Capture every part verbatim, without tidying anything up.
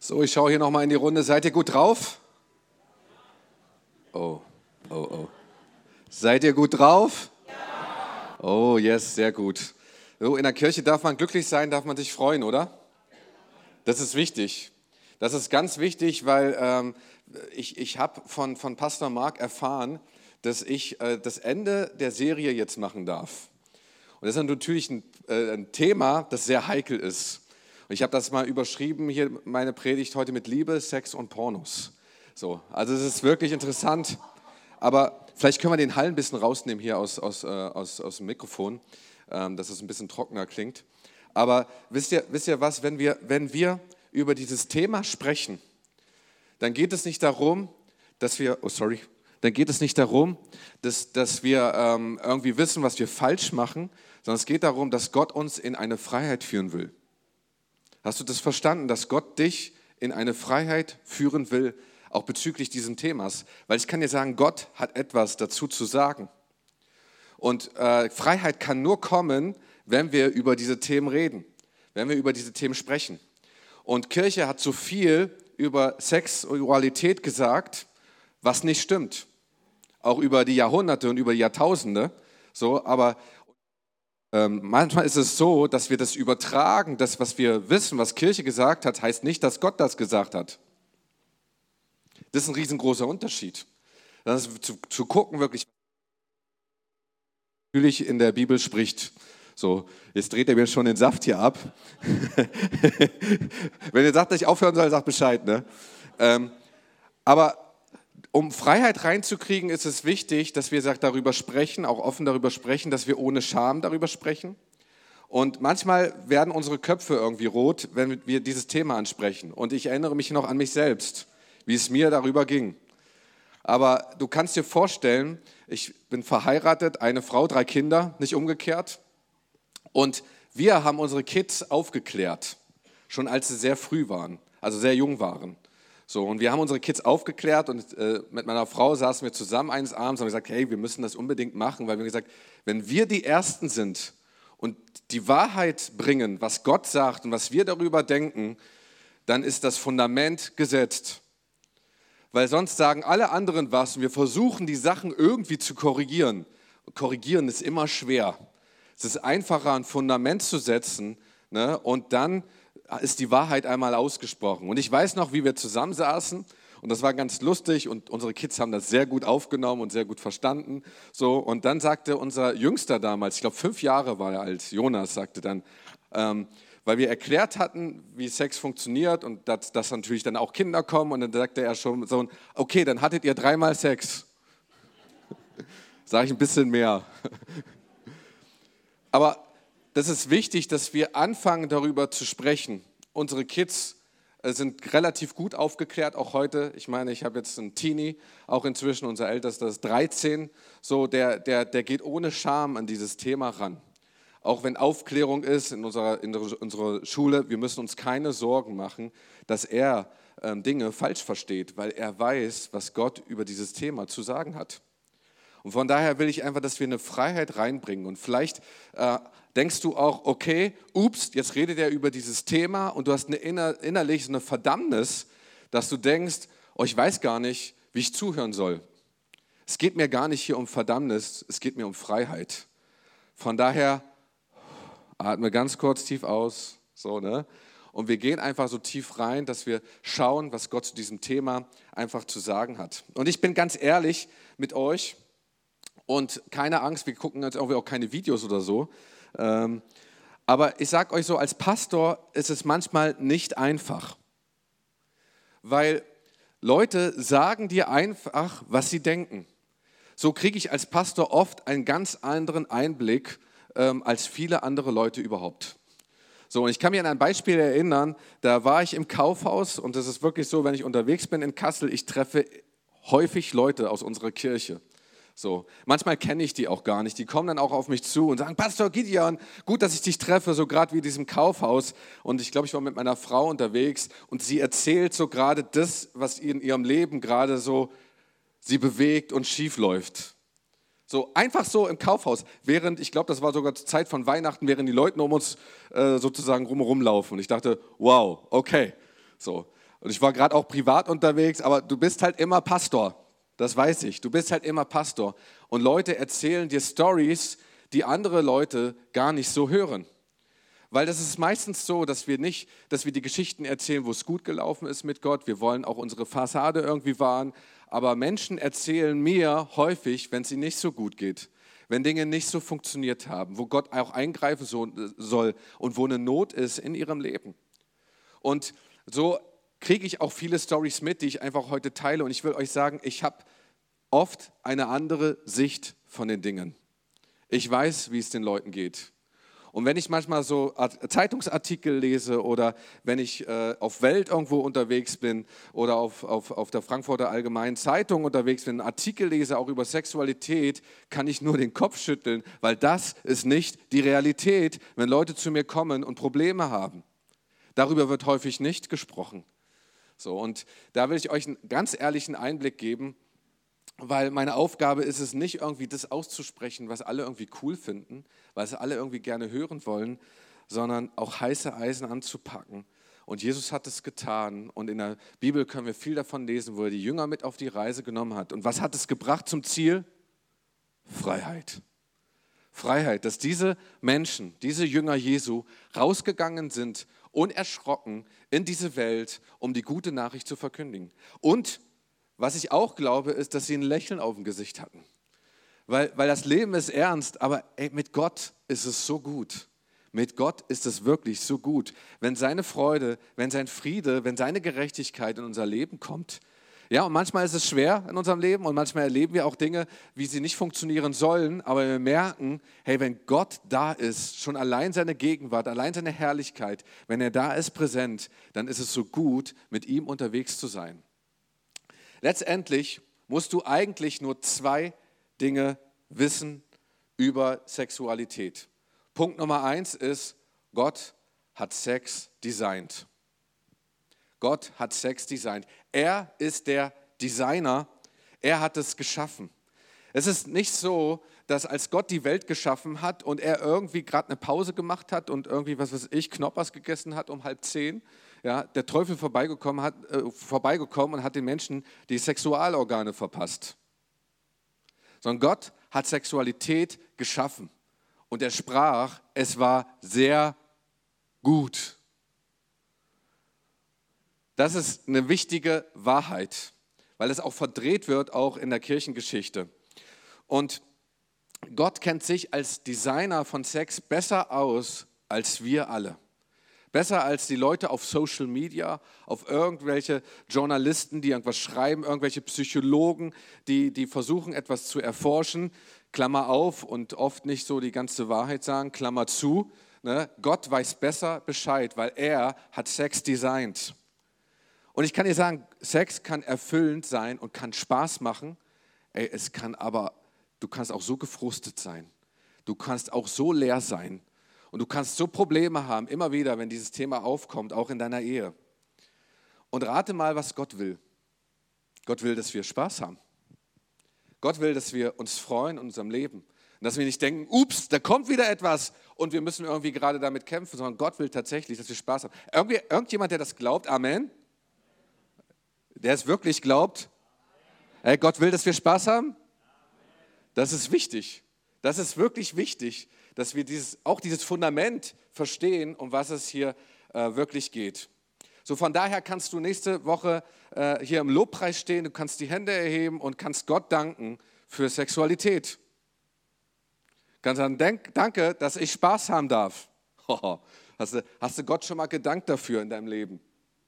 So, ich schaue hier nochmal in die Runde. Seid ihr gut drauf? Oh, oh, oh. Seid ihr gut drauf? Ja. Oh, yes, sehr gut. So, in der Kirche darf man glücklich sein, darf man sich freuen, oder? Das ist wichtig. Das ist ganz wichtig, weil ähm, ich, ich habe von, von Pastor Mark erfahren, dass ich äh, das Ende der Serie jetzt machen darf. Und das ist natürlich ein, äh, ein Thema, das sehr heikel ist. Und ich habe das mal überschrieben, hier meine Predigt heute mit Liebe, Sex und Pornos. So, also es ist wirklich interessant, aber vielleicht können wir den Hall ein bisschen rausnehmen hier aus, aus, äh, aus, aus dem Mikrofon, ähm, dass es ein bisschen trockener klingt. Aber wisst ihr, wisst ihr was, wenn wir, wenn wir über dieses Thema sprechen, dann geht es nicht darum, dass wir, oh sorry, dann geht es nicht darum, dass, dass wir ähm, irgendwie wissen, was wir falsch machen, sondern es geht darum, dass Gott uns in eine Freiheit führen will. Hast du das verstanden, dass Gott dich in eine Freiheit führen will, auch bezüglich dieses Themas? Weil ich kann dir sagen, Gott hat etwas dazu zu sagen. Und äh, Freiheit kann nur kommen, wenn wir über diese Themen reden, wenn wir über diese Themen sprechen. Und Kirche hat so viel über Sexualität gesagt, was nicht stimmt. Auch über die Jahrhunderte und über die Jahrtausende. So, aber ähm, manchmal ist es so, dass wir das übertragen, das, was wir wissen, was Kirche gesagt hat, heißt nicht, dass Gott das gesagt hat. Das ist ein riesengroßer Unterschied. Das ist zu, zu gucken, wirklich, was natürlich in der Bibel spricht. So, jetzt dreht er mir schon den Saft hier ab. Wenn ihr sagt, dass ich aufhören soll, sagt Bescheid. Ne? Ähm, aber um Freiheit reinzukriegen, ist es wichtig, dass wir darüber sprechen, auch offen darüber sprechen, dass wir ohne Scham darüber sprechen. Und manchmal werden unsere Köpfe irgendwie rot, wenn wir dieses Thema ansprechen. Und ich erinnere mich noch an mich selbst, wie es mir darüber ging. Aber du kannst dir vorstellen, ich bin verheiratet, eine Frau, drei Kinder, nicht umgekehrt. Und wir haben unsere Kids aufgeklärt, schon als sie sehr früh waren, also sehr jung waren. So, und wir haben unsere Kids aufgeklärt und äh, mit meiner Frau saßen wir zusammen eines Abends und haben gesagt, hey, wir müssen das unbedingt machen, weil wir gesagt, wenn wir die Ersten sind und die Wahrheit bringen, was Gott sagt und was wir darüber denken, dann ist das Fundament gesetzt. Weil sonst sagen alle anderen was und wir versuchen, die Sachen irgendwie zu korrigieren. Und korrigieren ist immer schwer. Es ist einfacher, ein Fundament zu setzen, ne, und dann ist die Wahrheit einmal ausgesprochen. Und ich weiß noch, wie wir zusammensaßen und das war ganz lustig und unsere Kids haben das sehr gut aufgenommen und sehr gut verstanden. So, und dann sagte unser Jüngster damals, ich glaube fünf Jahre war er alt, Jonas, sagte dann, ähm, weil wir erklärt hatten, wie Sex funktioniert und dass, dass natürlich dann auch Kinder kommen und dann sagte er schon so, okay, dann hattet ihr dreimal Sex. Sag ich ein bisschen mehr. Aber das ist wichtig, dass wir anfangen, darüber zu sprechen. Unsere Kids sind relativ gut aufgeklärt, auch heute. Ich meine, ich habe jetzt einen Teenie, auch inzwischen, unser Ältester ist dreizehn. So, der, der, der geht ohne Scham an dieses Thema ran. Auch wenn Aufklärung ist in unserer, in unserer Schule, wir müssen uns keine Sorgen machen, dass er ähm, Dinge falsch versteht, weil er weiß, was Gott über dieses Thema zu sagen hat. Und von daher will ich einfach, dass wir eine Freiheit reinbringen. Und vielleicht äh, denkst du auch, okay, ups, jetzt redet er über dieses Thema und du hast eine inner, innerlich so eine Verdammnis, dass du denkst, oh, ich weiß gar nicht, wie ich zuhören soll. Es geht mir gar nicht hier um Verdammnis, es geht mir um Freiheit. Von daher atme ganz kurz tief aus, so, ne? Und wir gehen einfach so tief rein, dass wir schauen, was Gott zu diesem Thema einfach zu sagen hat. Und ich bin ganz ehrlich mit euch, und keine Angst, wir gucken jetzt irgendwie auch keine Videos oder so. Ähm, aber ich sage euch so, als Pastor ist es manchmal nicht einfach. Weil Leute sagen dir einfach, was sie denken. So kriege ich als Pastor oft einen ganz anderen Einblick ähm, als viele andere Leute überhaupt. So, und ich kann mich an ein Beispiel erinnern, da war ich im Kaufhaus und das ist wirklich so, wenn ich unterwegs bin in Kassel, ich treffe häufig Leute aus unserer Kirche. So, manchmal kenne ich die auch gar nicht. Die kommen dann auch auf mich zu und sagen, Pastor Gideon, gut, dass ich dich treffe, so gerade wie in diesem Kaufhaus. Und ich glaube, ich war mit meiner Frau unterwegs und sie erzählt so gerade das, was in ihrem Leben gerade so sie bewegt und schief läuft. So einfach so im Kaufhaus, während, ich glaube, das war sogar zur Zeit von Weihnachten, während die Leute um uns äh, sozusagen rumherumlaufen. Und ich dachte, wow, okay. So. Und ich war gerade auch privat unterwegs, aber du bist halt immer Pastor. Das weiß ich. Du bist halt immer Pastor. Und Leute erzählen dir Stories, die andere Leute gar nicht so hören. Weil das ist meistens so, dass wir nicht, dass wir die Geschichten erzählen, wo es gut gelaufen ist mit Gott. Wir wollen auch unsere Fassade irgendwie wahren. Aber Menschen erzählen mir häufig, wenn es ihnen nicht so gut geht, wenn Dinge nicht so funktioniert haben, wo Gott auch eingreifen so, soll und wo eine Not ist in ihrem Leben. Und so kriege ich auch viele Storys mit, die ich einfach heute teile. Und ich will euch sagen, ich habe oft eine andere Sicht von den Dingen. Ich weiß, wie es den Leuten geht. Und wenn ich manchmal so Zeitungsartikel lese oder wenn ich äh, auf Welt irgendwo unterwegs bin oder auf, auf, auf der Frankfurter Allgemeinen Zeitung unterwegs bin, einen Artikel lese, auch über Sexualität, kann ich nur den Kopf schütteln, weil das ist nicht die Realität, wenn Leute zu mir kommen und Probleme haben. Darüber wird häufig nicht gesprochen. So, und da will ich euch einen ganz ehrlichen Einblick geben, weil meine Aufgabe ist es nicht irgendwie das auszusprechen, was alle irgendwie cool finden, was alle irgendwie gerne hören wollen, sondern auch heiße Eisen anzupacken. Und Jesus hat es getan und in der Bibel können wir viel davon lesen, wo er die Jünger mit auf die Reise genommen hat. Und was hat es gebracht zum Ziel? Freiheit. Freiheit, dass diese Menschen, diese Jünger Jesu rausgegangen sind, unerschrocken in diese Welt, um die gute Nachricht zu verkündigen. Und was ich auch glaube, ist, dass sie ein Lächeln auf dem Gesicht hatten. Weil, weil das Leben ist ernst, aber ey, mit Gott ist es so gut. Mit Gott ist es wirklich so gut. Wenn seine Freude, wenn sein Friede, wenn seine Gerechtigkeit in unser Leben kommt. Ja, und manchmal ist es schwer in unserem Leben und manchmal erleben wir auch Dinge, wie sie nicht funktionieren sollen, aber wir merken, hey, wenn Gott da ist, schon allein seine Gegenwart, allein seine Herrlichkeit, wenn er da ist, präsent, dann ist es so gut, mit ihm unterwegs zu sein. Letztendlich musst du eigentlich nur zwei Dinge wissen über Sexualität. Punkt Nummer eins ist, Gott hat Sex designt. Gott hat Sex designt. Er ist der Designer, er hat es geschaffen. Es ist nicht so, dass als Gott die Welt geschaffen hat und er irgendwie gerade eine Pause gemacht hat und irgendwie, was weiß ich, Knoppers gegessen hat um halb zehn, ja, der Teufel vorbeigekommen, hat, äh, vorbeigekommen und hat den Menschen die Sexualorgane verpasst. Sondern Gott hat Sexualität geschaffen und er sprach, es war sehr gut. Das ist eine wichtige Wahrheit, weil es auch verdreht wird, auch in der Kirchengeschichte. Und Gott kennt sich als Designer von Sex besser aus als wir alle. Besser als die Leute auf Social Media, auf irgendwelche Journalisten, die irgendwas schreiben, irgendwelche Psychologen, die, die versuchen, etwas zu erforschen, Klammer auf und oft nicht so die ganze Wahrheit sagen, Klammer zu. Ne? Gott weiß besser Bescheid, weil er hat Sex designt. Und ich kann dir sagen, Sex kann erfüllend sein und kann Spaß machen. Ey, es kann aber, du kannst auch so gefrustet sein. Du kannst auch so leer sein. Und du kannst so Probleme haben, immer wieder, wenn dieses Thema aufkommt, auch in deiner Ehe. Und rate mal, was Gott will. Gott will, dass wir Spaß haben. Gott will, dass wir uns freuen in unserem Leben. Und dass wir nicht denken, ups, da kommt wieder etwas und wir müssen irgendwie gerade damit kämpfen, sondern Gott will tatsächlich, dass wir Spaß haben. Irgendwie, irgendjemand, der das glaubt, Amen? Der es wirklich glaubt? Hey, Gott will, dass wir Spaß haben? Das ist wichtig. Das ist wirklich wichtig, dass wir dieses, auch dieses Fundament verstehen, um was es hier äh, wirklich geht. So, von daher kannst du nächste Woche äh, hier im Lobpreis stehen, du kannst die Hände erheben und kannst Gott danken für Sexualität. Du kannst sagen, denk, danke, dass ich Spaß haben darf. Hast du, hast du Gott schon mal gedankt dafür in deinem Leben?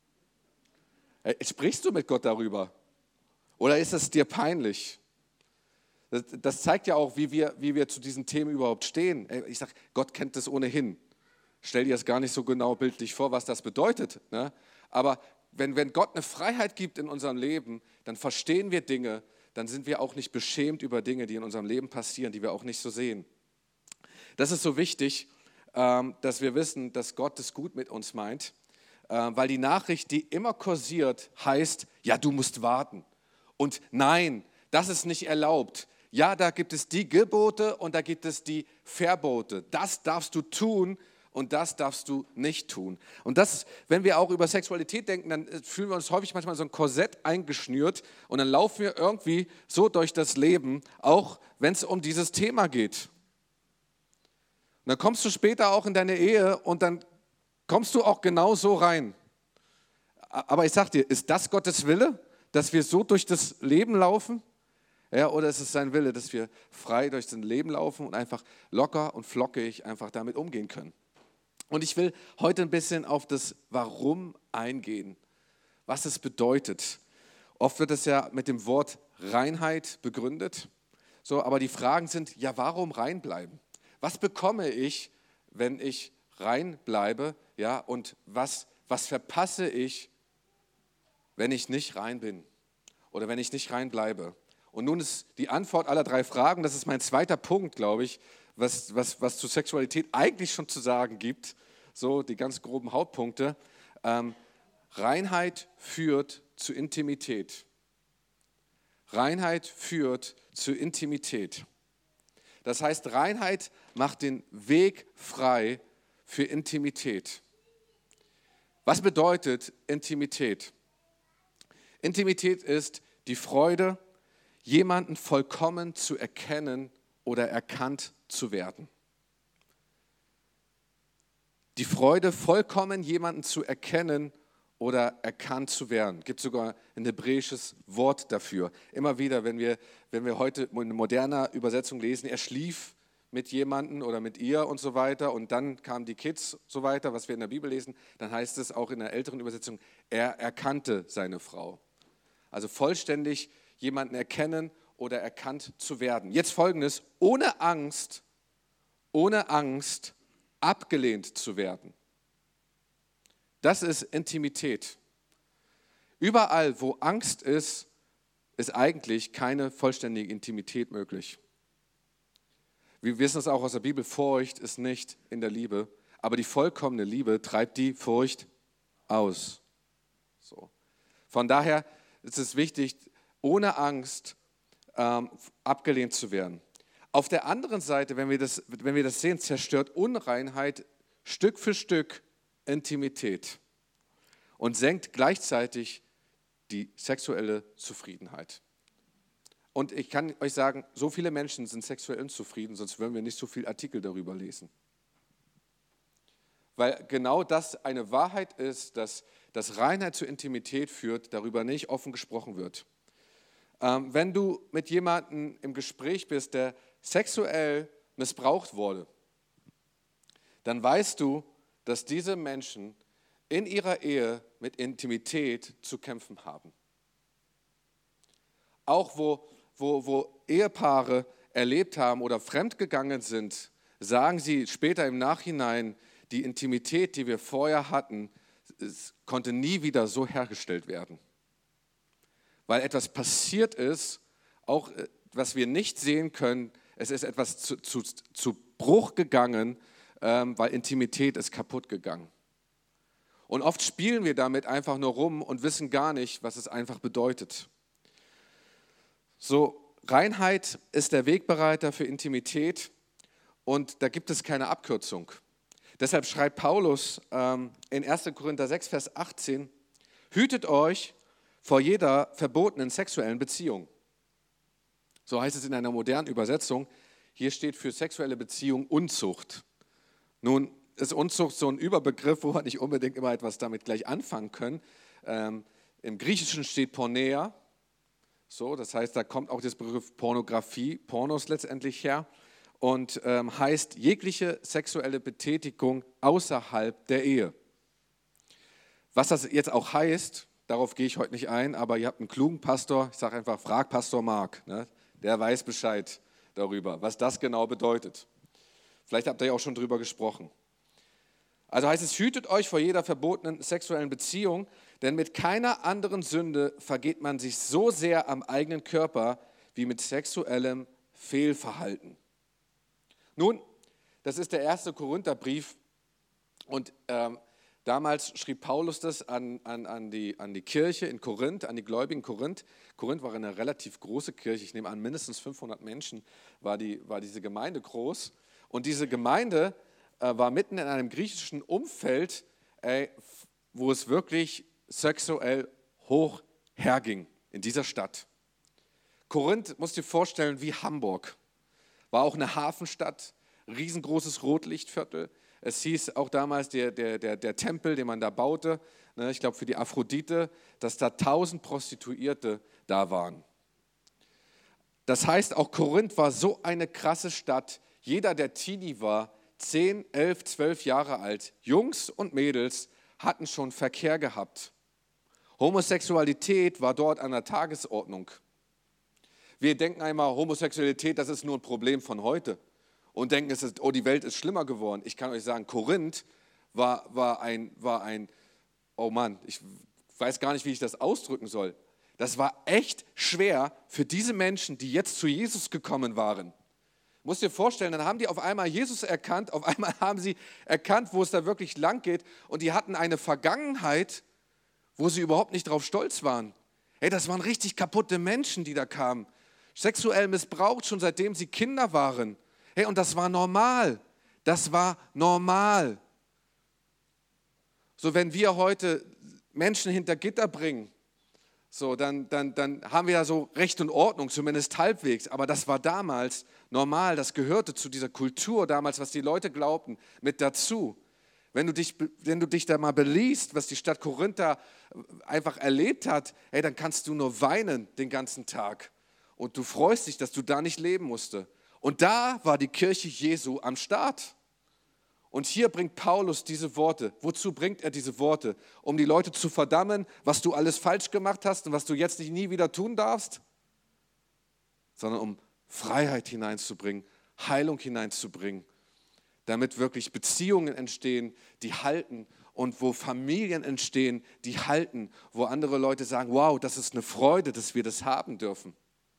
Hey, sprichst du mit Gott darüber? Oder ist es dir peinlich? Das, das zeigt ja auch, wie wir, wie wir zu diesen Themen überhaupt stehen. Ich sage, Gott kennt das ohnehin. Stell dir das gar nicht so genau bildlich vor, was das bedeutet. Ne? Aber wenn, wenn Gott eine Freiheit gibt in unserem Leben, dann verstehen wir Dinge, dann sind wir auch nicht beschämt über Dinge, die in unserem Leben passieren, die wir auch nicht so sehen. Das ist so wichtig, dass wir wissen, dass Gott es gut mit uns meint, weil die Nachricht, die immer kursiert, heißt, ja, du musst warten. Und nein, das ist nicht erlaubt. Ja, da gibt es die Gebote und da gibt es die Verbote. Das darfst du tun und das darfst du nicht tun. Und das, wenn wir auch über Sexualität denken, dann fühlen wir uns häufig manchmal so ein Korsett eingeschnürt und dann laufen wir irgendwie so durch das Leben, auch wenn es um dieses Thema geht. Und dann kommst du später auch in deine Ehe und dann kommst du auch genau so rein. Aber ich sag dir, ist das Gottes Wille, dass wir so durch das Leben laufen? Ja, oder ist es sein Wille, dass wir frei durch das Leben laufen und einfach locker und flockig einfach damit umgehen können? Und ich will heute ein bisschen auf das Warum eingehen, was es bedeutet. Oft wird es ja mit dem Wort Reinheit begründet, so, aber die Fragen sind, ja, warum rein bleiben? Was bekomme ich, wenn ich rein bleibe? Ja, und was, was verpasse ich, wenn ich nicht rein bin oder wenn ich nicht rein bleibe? Und nun ist die Antwort aller drei Fragen, das ist mein zweiter Punkt, glaube ich, was, was, was zu Sexualität eigentlich schon zu sagen gibt, so die ganz groben Hauptpunkte. Ähm, Reinheit führt zu Intimität. Reinheit führt zu Intimität. Das heißt, Reinheit macht den Weg frei für Intimität. Was bedeutet Intimität? Intimität ist die Freude, jemanden vollkommen zu erkennen oder erkannt zu werden. Die Freude, vollkommen jemanden zu erkennen oder erkannt zu werden. Es gibt sogar ein hebräisches Wort dafür. Immer wieder, wenn wir, wenn wir heute in moderner Übersetzung lesen, er schlief mit jemandem oder mit ihr und so weiter und dann kamen die Kids so weiter, was wir in der Bibel lesen, dann heißt es auch in der älteren Übersetzung, er erkannte seine Frau. Also vollständig jemanden erkennen oder erkannt zu werden. Jetzt Folgendes, ohne Angst, ohne Angst abgelehnt zu werden. Das ist Intimität. Überall, wo Angst ist, ist eigentlich keine vollständige Intimität möglich. Wir wissen es auch aus der Bibel, Furcht ist nicht in der Liebe, aber die vollkommene Liebe treibt die Furcht aus. So. Von daher ist es wichtig, ohne Angst ähm, abgelehnt zu werden. Auf der anderen Seite, wenn wir, das, wenn wir das sehen, zerstört Unreinheit Stück für Stück Intimität und senkt gleichzeitig die sexuelle Zufriedenheit. Und ich kann euch sagen, so viele Menschen sind sexuell unzufrieden, sonst würden wir nicht so viele Artikel darüber lesen. Weil genau das eine Wahrheit ist, dass, dass Reinheit zu Intimität führt, darüber nicht offen gesprochen wird. Ähm, wenn du mit jemandem im Gespräch bist, der sexuell missbraucht wurde, dann weißt du, dass diese Menschen in ihrer Ehe mit Intimität zu kämpfen haben. Auch wo, wo, wo Ehepaare erlebt haben oder fremdgegangen sind, sagen sie später im Nachhinein, die Intimität, die wir vorher hatten, es konnte nie wieder so hergestellt werden. Weil etwas passiert ist, auch was wir nicht sehen können, es ist etwas zu, zu, zu Bruch gegangen, ähm, weil Intimität ist kaputt gegangen. Und oft spielen wir damit einfach nur rum und wissen gar nicht, was es einfach bedeutet. So, Reinheit ist der Wegbereiter für Intimität und da gibt es keine Abkürzung. Deshalb schreibt Paulus ähm, in erster Korinther sechs, Vers achtzehn, hütet euch vor jeder verbotenen sexuellen Beziehung. So heißt es in einer modernen Übersetzung. Hier steht für sexuelle Beziehung Unzucht. Nun ist Unzucht so ein Überbegriff, wo wir nicht unbedingt immer etwas damit gleich anfangen können. Ähm, Im Griechischen steht Porneia. So, das heißt, da kommt auch das Begriff Pornografie, Pornos letztendlich her. Und ähm, heißt jegliche sexuelle Betätigung außerhalb der Ehe. Was das jetzt auch heißt, darauf gehe ich heute nicht ein, aber ihr habt einen klugen Pastor, ich sage einfach, frag Pastor Mark, ne? Der weiß Bescheid darüber, was das genau bedeutet. Vielleicht habt ihr ja auch schon drüber gesprochen. Also heißt es, hütet euch vor jeder verbotenen sexuellen Beziehung, denn mit keiner anderen Sünde vergeht man sich so sehr am eigenen Körper wie mit sexuellem Fehlverhalten. Nun, das ist der erste Korintherbrief und ähm, damals schrieb Paulus das an, an, an, die, an die Kirche in Korinth, an die Gläubigen in Korinth. Korinth war eine relativ große Kirche, ich nehme an, mindestens fünfhundert Menschen war, die, war diese Gemeinde groß. Und diese Gemeinde äh, war mitten in einem griechischen Umfeld, ey, wo es wirklich sexuell hoch herging in dieser Stadt. Korinth, musst du dir vorstellen, wie Hamburg. War auch eine Hafenstadt, riesengroßes Rotlichtviertel. Es hieß auch damals, der, der, der, der Tempel, den man da baute, ne, ich glaube für die Aphrodite, dass da tausend Prostituierte da waren. Das heißt, auch Korinth war so eine krasse Stadt. Jeder, der Teenie war, zehn, elf, zwölf Jahre alt, Jungs und Mädels, hatten schon Verkehr gehabt. Homosexualität war dort an der Tagesordnung. Wir denken einmal, Homosexualität, das ist nur ein Problem von heute. Und denken, es ist, oh, die Welt ist schlimmer geworden. Ich kann euch sagen, Korinth war, war, ein, war ein, oh Mann, ich weiß gar nicht, wie ich das ausdrücken soll. Das war echt schwer für diese Menschen, die jetzt zu Jesus gekommen waren. Musst dir vorstellen, dann haben die auf einmal Jesus erkannt, auf einmal haben sie erkannt, wo es da wirklich lang geht. Und die hatten eine Vergangenheit, wo sie überhaupt nicht drauf stolz waren. Hey, das waren richtig kaputte Menschen, die da kamen. Sexuell missbraucht, schon seitdem sie Kinder waren. Hey, und das war normal. Das war normal. So, wenn wir heute Menschen hinter Gitter bringen, so, dann, dann, dann haben wir ja so Recht und Ordnung, zumindest halbwegs. Aber das war damals normal, das gehörte zu dieser Kultur damals, was die Leute glaubten, mit dazu. Wenn du dich, wenn du dich da mal beliest, was die Stadt Korinth da einfach erlebt hat, hey, dann kannst du nur weinen den ganzen Tag. Und du freust dich, dass du da nicht leben musste. Und da war die Kirche Jesu am Start. Und hier bringt Paulus diese Worte. Wozu bringt er diese Worte? Um die Leute zu verdammen, was du alles falsch gemacht hast und was du jetzt nicht nie wieder tun darfst? Sondern um Freiheit hineinzubringen, Heilung hineinzubringen, damit wirklich Beziehungen entstehen, die halten und wo Familien entstehen, die halten, wo andere Leute sagen, wow, das ist eine Freude, dass wir das haben dürfen.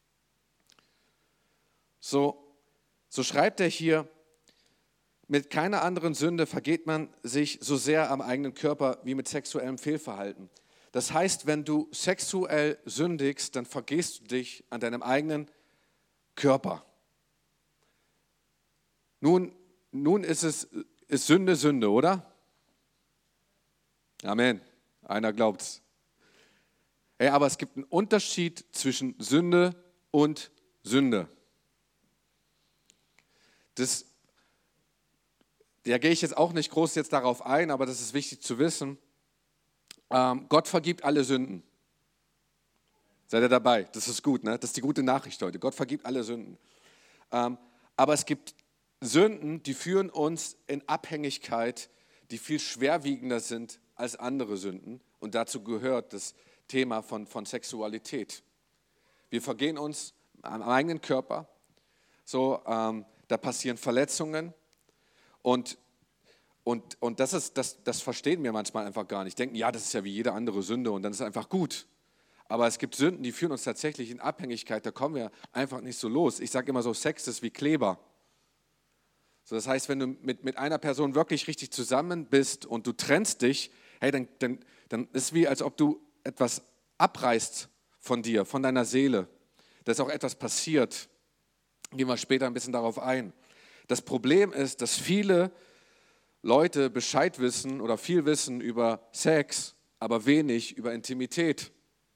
So, so schreibt er hier, mit keiner anderen Sünde vergeht man sich so sehr am eigenen Körper wie mit sexuellem Fehlverhalten. Das heißt, wenn du sexuell sündigst, dann vergehst du dich an deinem eigenen Körper. Nun, nun ist es ist Sünde Sünde, oder? Amen. Einer glaubt's. Hey, aber es gibt einen Unterschied zwischen Sünde und Sünde. Das, da gehe ich jetzt auch nicht groß jetzt darauf ein, aber das ist wichtig zu wissen. Ähm, Gott vergibt alle Sünden. Seid ihr dabei? Das ist gut, ne? Das ist die gute Nachricht heute. Gott vergibt alle Sünden. Ähm, aber es gibt Sünden, die führen uns in Abhängigkeit, die viel schwerwiegender sind als andere Sünden. Und dazu gehört das Thema von, von Sexualität. Wir vergehen uns am eigenen Körper. So, ähm, da passieren Verletzungen. Und, und, und das, ist, das, das verstehen wir manchmal einfach gar nicht. Denken, ja, das ist ja wie jede andere Sünde und dann ist es einfach gut. Aber es gibt Sünden, die führen uns tatsächlich in Abhängigkeit. Da kommen wir einfach nicht so los. Ich sage immer so, Sex ist wie Kleber. So, das heißt, wenn du mit, mit einer Person wirklich richtig zusammen bist und du trennst dich, hey, dann, dann, dann ist es wie, als ob du etwas abreißt von dir, von deiner Seele. Da ist auch etwas passiert. Gehen wir später ein bisschen darauf ein. Das Problem ist, dass viele Leute Bescheid wissen oder viel wissen über Sex, aber wenig über Intimität.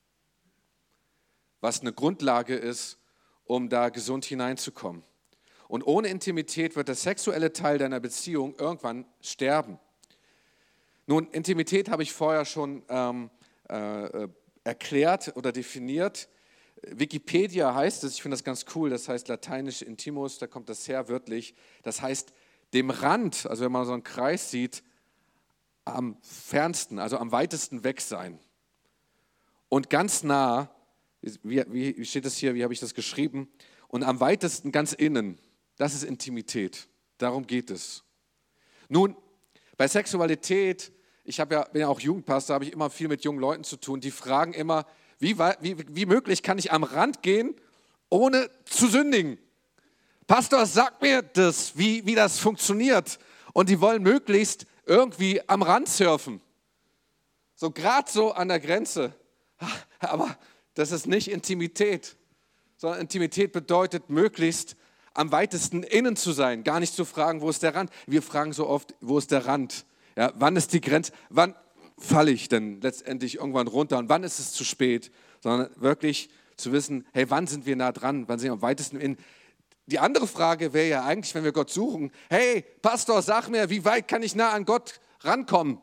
Was eine Grundlage ist, um da gesund hineinzukommen. Und ohne Intimität wird der sexuelle Teil deiner Beziehung irgendwann sterben. Nun, Intimität habe ich vorher schon ähm, äh, erklärt oder definiert. Wikipedia heißt es, ich finde das ganz cool, das heißt lateinisch intimus, da kommt das her wörtlich. Das heißt dem Rand, also wenn man so einen Kreis sieht, am fernsten, also am weitesten weg sein. Und ganz nah, wie, wie steht das hier, wie habe ich das geschrieben? Und am weitesten ganz innen, das ist Intimität. Darum geht es. Nun, bei Sexualität, ich habe ja, bin ja auch Jugendpastor, habe ich immer viel mit jungen Leuten zu tun, die fragen immer, wie, wie, wie möglich kann ich am Rand gehen, ohne zu sündigen? Pastor, sag mir das, wie, wie das funktioniert. Und die wollen möglichst irgendwie am Rand surfen. So gerade so an der Grenze. Aber das ist nicht Intimität, sondern Intimität bedeutet möglichst am weitesten innen zu sein, gar nicht zu fragen, wo ist der Rand. Wir fragen so oft, wo ist der Rand? Ja, wann ist die Grenze? Wann falle ich denn letztendlich irgendwann runter und wann ist es zu spät? Sondern wirklich zu wissen, hey, wann sind wir nah dran? Wann sind wir am weitesten innen? Die andere Frage wäre ja eigentlich, wenn wir Gott suchen, hey, Pastor, sag mir, wie weit kann ich nah an Gott rankommen?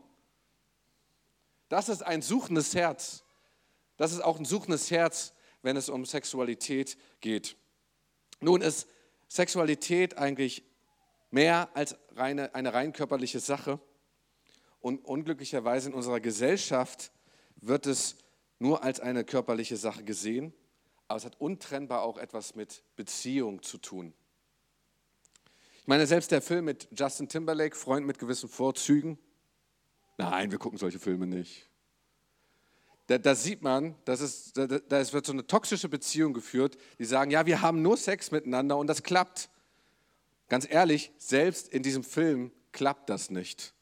Das ist ein suchendes Herz. Das ist auch ein suchendes Herz, wenn es um Sexualität geht. Nun ist Sexualität eigentlich mehr als reine, eine rein körperliche Sache. Und unglücklicherweise in unserer Gesellschaft wird es nur als eine körperliche Sache gesehen, aber es hat untrennbar auch etwas mit Beziehung zu tun. Ich meine, selbst der Film mit Justin Timberlake, Freund mit gewissen Vorzügen, nein, wir gucken solche Filme nicht. Da, da sieht man, dass es, da, da wird so eine toxische Beziehung geführt, die sagen, ja, wir haben nur Sex miteinander und das klappt. Ganz ehrlich, selbst in diesem Film klappt das nicht.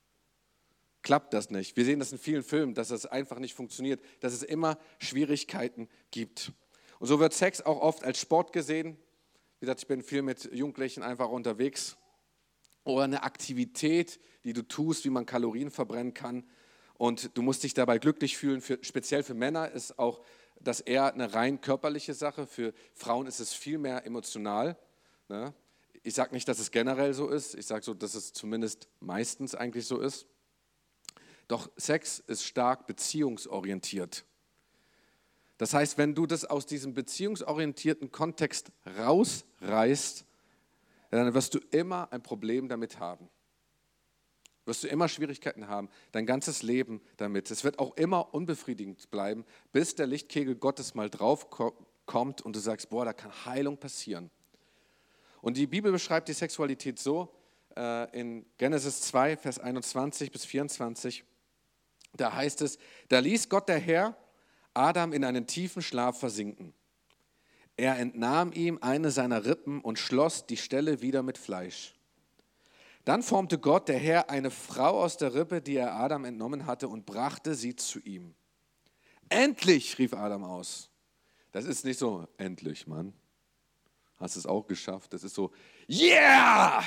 Klappt das nicht. Wir sehen das in vielen Filmen, dass das einfach nicht funktioniert, dass es immer Schwierigkeiten gibt. Und so wird Sex auch oft als Sport gesehen. Wie gesagt, ich bin viel mit Jugendlichen einfach unterwegs. Oder eine Aktivität, die du tust, wie man Kalorien verbrennen kann. Und du musst dich dabei glücklich fühlen. Für, speziell für Männer ist auch das eher eine rein körperliche Sache. Für Frauen ist es viel mehr emotional. Ne? Ich sage nicht, dass es generell so ist. Ich sage so, dass es zumindest meistens eigentlich so ist. Doch Sex ist stark beziehungsorientiert. Das heißt, wenn du das aus diesem beziehungsorientierten Kontext rausreißt, dann wirst du immer ein Problem damit haben. Wirst du immer Schwierigkeiten haben, dein ganzes Leben damit. Es wird auch immer unbefriedigend bleiben, bis der Lichtkegel Gottes mal drauf kommt und du sagst, boah, da kann Heilung passieren. Und die Bibel beschreibt die Sexualität so, äh, in Genesis zwei, Vers einundzwanzig bis vierundzwanzig, da heißt es, da ließ Gott der Herr Adam in einen tiefen Schlaf versinken. Er entnahm ihm eine seiner Rippen und schloss die Stelle wieder mit Fleisch. Dann formte Gott, der Herr, eine Frau aus der Rippe, die er Adam entnommen hatte, und brachte sie zu ihm. Endlich, rief Adam aus. Das ist nicht so, endlich, Mann. Hast es auch geschafft. Das ist so, yeah!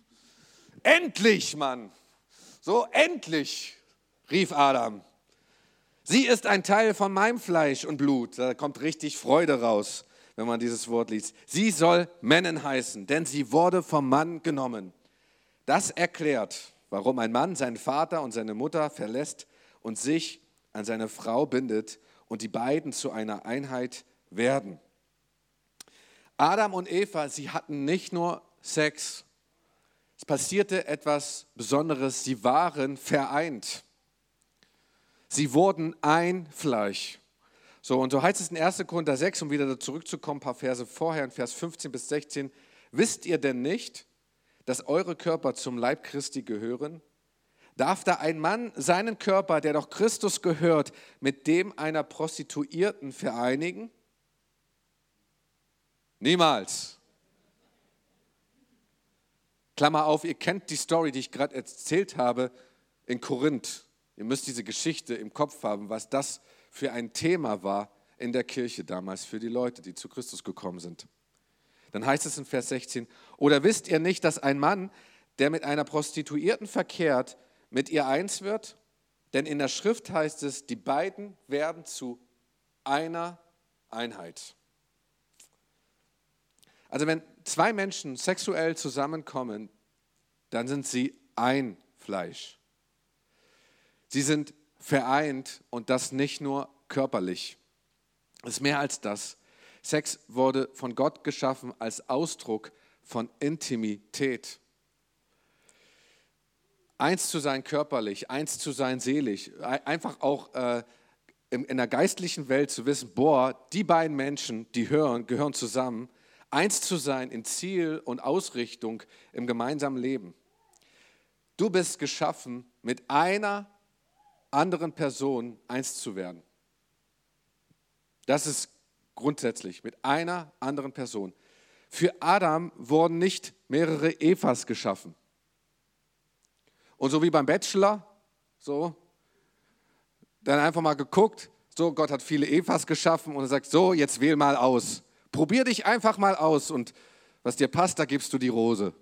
Endlich, Mann. So, endlich, rief Adam. Sie ist ein Teil von meinem Fleisch und Blut. Da kommt richtig Freude raus, wenn man dieses Wort liest. Sie soll Männin heißen, denn sie wurde vom Mann genommen. Das erklärt, warum ein Mann seinen Vater und seine Mutter verlässt und sich an seine Frau bindet und die beiden zu einer Einheit werden. Adam und Eva, sie hatten nicht nur Sex. Es passierte etwas Besonderes. Sie waren vereint. Sie wurden ein Fleisch. So, und so heißt es in erster Korinther sechs, um wieder zurückzukommen, ein paar Verse vorher, in Vers fünfzehn bis sechzehn. Wisst ihr denn nicht, dass eure Körper zum Leib Christi gehören? Darf da ein Mann seinen Körper, der doch Christus gehört, mit dem einer Prostituierten vereinigen? Niemals. Klammer auf, ihr kennt die Story, die ich gerade erzählt habe, in Korinth. Ihr müsst diese Geschichte im Kopf haben, was das für ein Thema war in der Kirche damals für die Leute, die zu Christus gekommen sind. Dann heißt es in Vers sechzehn, oder wisst ihr nicht, dass ein Mann, der mit einer Prostituierten verkehrt, mit ihr eins wird? Denn in der Schrift heißt es, die beiden werden zu einer Einheit. Also wenn zwei Menschen sexuell zusammenkommen, dann sind sie ein Fleisch. Sie sind vereint und das nicht nur körperlich. Es ist mehr als das. Sex wurde von Gott geschaffen als Ausdruck von Intimität. Eins zu sein körperlich, eins zu sein seelisch, einfach auch äh, in, in der geistlichen Welt zu wissen, boah, die beiden Menschen, die hören, gehören zusammen, eins zu sein in Ziel und Ausrichtung im gemeinsamen Leben. Du bist geschaffen, mit einer anderen Person eins zu werden. Das ist grundsätzlich mit einer anderen Person. Für Adam wurden nicht mehrere Evas geschaffen. Und so wie beim Bachelor, so, dann einfach mal geguckt, so, Gott hat viele Evas geschaffen und er sagt, so, jetzt wähl mal aus. Probier dich einfach mal aus und Was dir passt, da gibst du die Rose.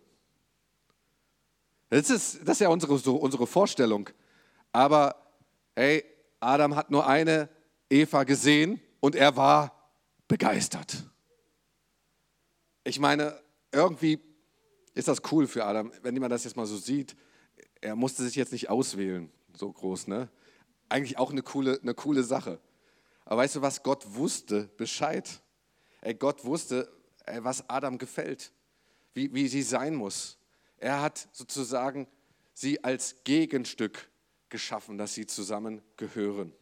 Das ist, das ist ja unsere, so unsere Vorstellung. Aber hey, Adam hat nur eine Eva gesehen und er war begeistert. Ich meine, irgendwie ist das cool für Adam, wenn man das jetzt mal so sieht. Er musste sich jetzt nicht auswählen, so groß, ne? Eigentlich auch eine coole, eine coole Sache. Aber weißt du was, Gott wusste Bescheid. Ey, Gott wusste, ey, was Adam gefällt, wie, wie sie sein muss. Er hat sozusagen sie als Gegenstück geschaffen, dass sie zusammen gehören.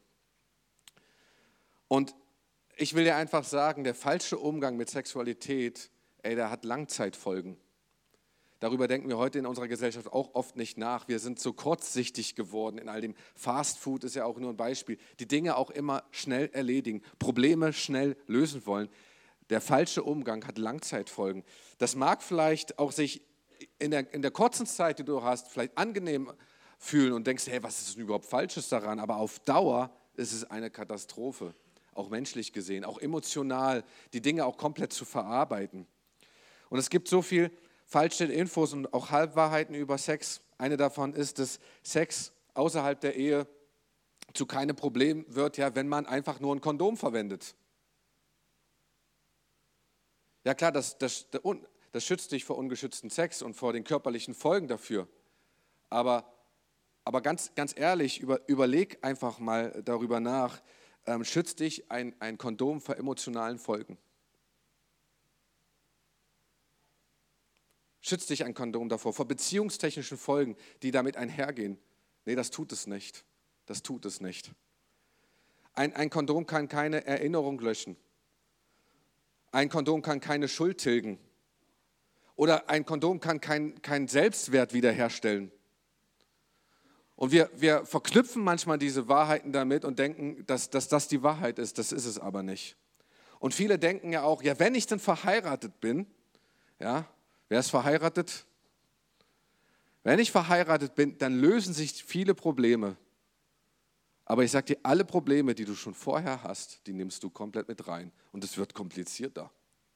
Und ich will dir einfach sagen, der falsche Umgang mit Sexualität, ey, der hat Langzeitfolgen. Darüber denken wir heute in unserer Gesellschaft auch oft nicht nach. Wir sind so kurzsichtig geworden in all dem. Fast Food ist ja auch nur ein Beispiel. Die Dinge auch immer schnell erledigen, Probleme schnell lösen wollen. Der falsche Umgang hat Langzeitfolgen. Das mag vielleicht auch sich in der, in der kurzen Zeit, die du hast, vielleicht angenehm fühlen und denkst, hey, was ist denn überhaupt Falsches daran? Aber auf Dauer ist es eine Katastrophe, auch menschlich gesehen, auch emotional, die Dinge auch komplett zu verarbeiten. Und es gibt so viel falsche Infos und auch Halbwahrheiten über Sex. Eine davon ist, dass Sex außerhalb der Ehe zu keinem Problem wird, ja, wenn man einfach nur ein Kondom verwendet. Ja klar, das, das, das schützt dich vor ungeschützten Sex und vor den körperlichen Folgen dafür. Aber, aber ganz, ganz ehrlich, über, überleg einfach mal darüber nach, ähm, schützt dich ein, ein Kondom vor emotionalen Folgen? Schützt dich ein Kondom davor, vor beziehungstechnischen Folgen, die damit einhergehen? Nee, das tut es nicht. Das tut es nicht. Ein, ein Kondom kann keine Erinnerung löschen. Ein Kondom kann keine Schuld tilgen. Oder ein Kondom kann keinen kein Selbstwert wiederherstellen. Und wir, wir verknüpfen manchmal diese Wahrheiten damit und denken, dass, dass das die Wahrheit ist. Das ist es aber nicht. Und viele denken ja auch, ja, wenn ich dann verheiratet bin, ja, wer ist verheiratet? Wenn ich verheiratet bin, dann lösen sich viele Probleme. Aber ich sage dir, alle Probleme, die du schon vorher hast, die nimmst du komplett mit rein. Und es wird komplizierter.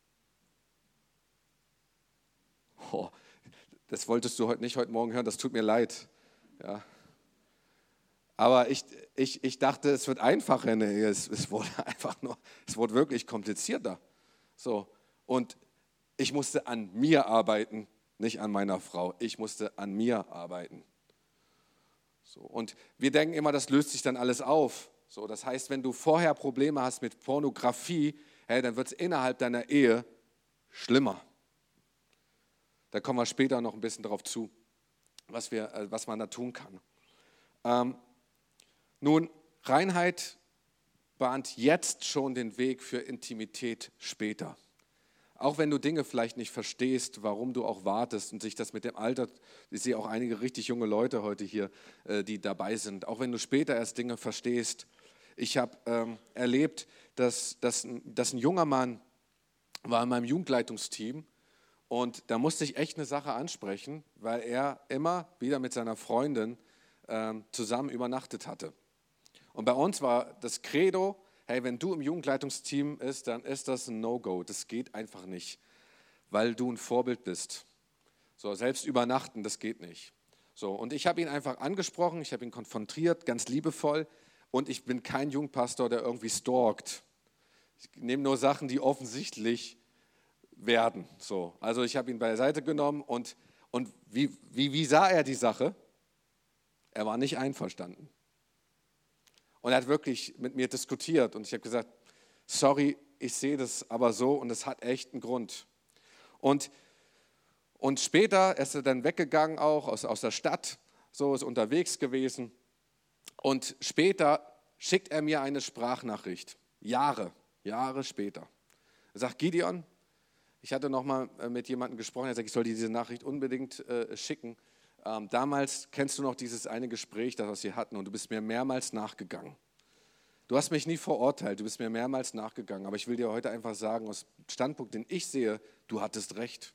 Oh, das wolltest du heute nicht heute Morgen hören, das tut mir leid. Ja. Aber ich, ich, ich dachte, es wird einfacher. Nee, es, es wurde einfach nur, es wurde wirklich komplizierter. So. Und ich musste an mir arbeiten, nicht an meiner Frau. Ich musste an mir arbeiten. So. Und wir denken immer, das löst sich dann alles auf. So, das heißt, wenn du vorher Probleme hast mit Pornografie, hey, dann wird es innerhalb deiner Ehe schlimmer. Da kommen wir später noch ein bisschen drauf zu, was, wir, was man da tun kann. Ähm, nun, Reinheit bahnt jetzt schon den Weg für Intimität später. Auch wenn du Dinge vielleicht nicht verstehst, warum du auch wartest und sich das mit dem Alter, ich sehe auch einige richtig junge Leute heute hier, die dabei sind, auch wenn du später erst Dinge verstehst. Ich habe ähm, erlebt, dass, dass, dass ein junger Mann war in meinem Jugendleitungsteam und da musste ich echt eine Sache ansprechen, weil er immer wieder mit seiner Freundin ähm, zusammen übernachtet hatte. Und bei uns war das Credo, hey, wenn du im Jugendleitungsteam bist, dann ist das ein No-Go. Das geht einfach nicht, weil du ein Vorbild bist. So, selbst übernachten, das geht nicht. So, und ich habe ihn einfach angesprochen, ich habe ihn konfrontiert, ganz liebevoll. Und ich bin kein Jugendpastor, der irgendwie stalkt. Ich nehme nur Sachen, die offensichtlich werden. So, also ich habe ihn beiseite genommen und, und wie, wie, wie sah er die Sache? Er war nicht einverstanden. Und er hat wirklich mit mir diskutiert und ich habe gesagt, sorry, ich sehe das aber so und es hat echt einen Grund. Und, und später ist er dann weggegangen auch aus, aus der Stadt, so ist unterwegs gewesen und später schickt er mir eine Sprachnachricht, Jahre, Jahre später. Er sagt, Gideon, ich hatte nochmal mit jemandem gesprochen, er sagt, ich soll dir diese Nachricht unbedingt äh, schicken. Ähm, damals kennst du noch dieses eine Gespräch, das wir hatten und du bist mir mehrmals nachgegangen. Du hast mich nie verurteilt, du bist mir mehrmals nachgegangen, aber ich will dir heute einfach sagen, aus dem Standpunkt, den ich sehe, du hattest recht.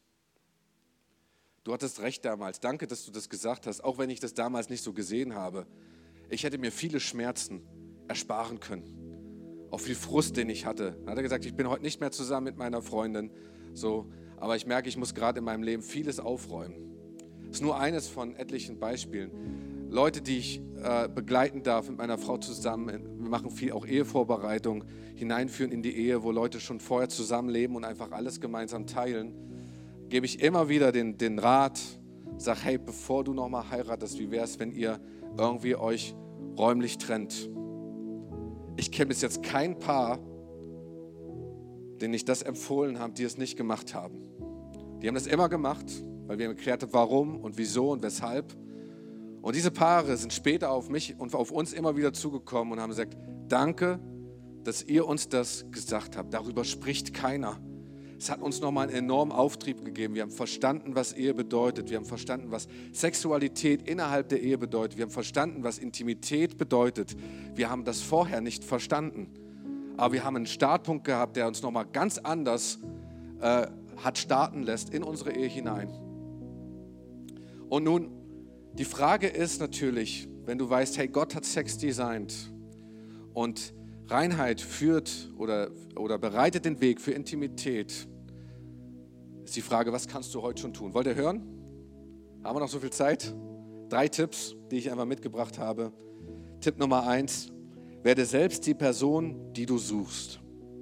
Du hattest recht damals. Danke, dass du das gesagt hast, auch wenn ich das damals nicht so gesehen habe. Ich hätte mir viele Schmerzen ersparen können, auch viel Frust, den ich hatte. Dann hat er gesagt, ich bin heute nicht mehr zusammen mit meiner Freundin, so, Aber ich merke, ich muss gerade in meinem Leben vieles aufräumen. Das ist nur eines von etlichen Beispielen. Leute, die ich äh, begleiten darf mit meiner Frau zusammen, wir machen viel auch Ehevorbereitung, hineinführen in die Ehe, wo Leute schon vorher zusammenleben und einfach alles gemeinsam teilen, gebe ich immer wieder den, den Rat, sag, hey, bevor du nochmal heiratest, wie wäre es, wenn ihr irgendwie euch räumlich trennt? Ich kenne bis jetzt kein Paar, denen ich das empfohlen habe, die es nicht gemacht haben. Die haben das immer gemacht, weil wir geklärt haben, warum und wieso und weshalb. Und diese Paare sind später auf mich und auf uns immer wieder zugekommen und haben gesagt, danke, dass ihr uns das gesagt habt. Darüber spricht keiner. Es hat uns nochmal einen enormen Auftrieb gegeben. Wir haben verstanden, was Ehe bedeutet. Wir haben verstanden, was Sexualität innerhalb der Ehe bedeutet. Wir haben verstanden, was Intimität bedeutet. Wir haben das vorher nicht verstanden. Aber wir haben einen Startpunkt gehabt, der uns nochmal ganz anders äh, hat starten lässt in unsere Ehe hinein. Und nun, die Frage ist natürlich, wenn du weißt, hey, Gott hat Sex designt und Reinheit führt oder, oder bereitet den Weg für Intimität, ist die Frage, was kannst du heute schon tun? Wollt ihr hören? Haben wir noch so viel Zeit? Drei Tipps, die ich einfach mitgebracht habe. Tipp Nummer eins, werde selbst die Person, die du suchst.